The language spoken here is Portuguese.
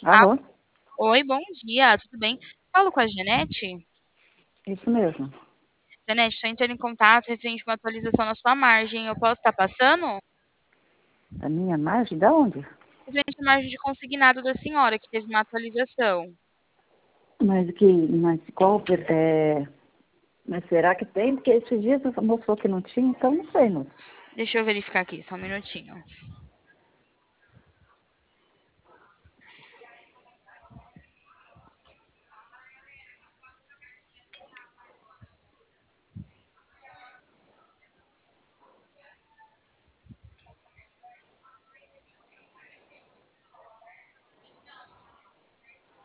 Ah, Alô? oi, bom dia, tudo bem? Falo com a Janete. Isso mesmo. Janete, estou entrando em contato referente a uma atualização na sua margem. Eu posso estar passando? A minha margem? Da onde? Referente à margem de consignado da senhora, que teve uma atualização. Mas qual, mas será que tem? Porque esses dias mostrou que não tinha, então não sei, não. Deixa eu verificar aqui, só um minutinho.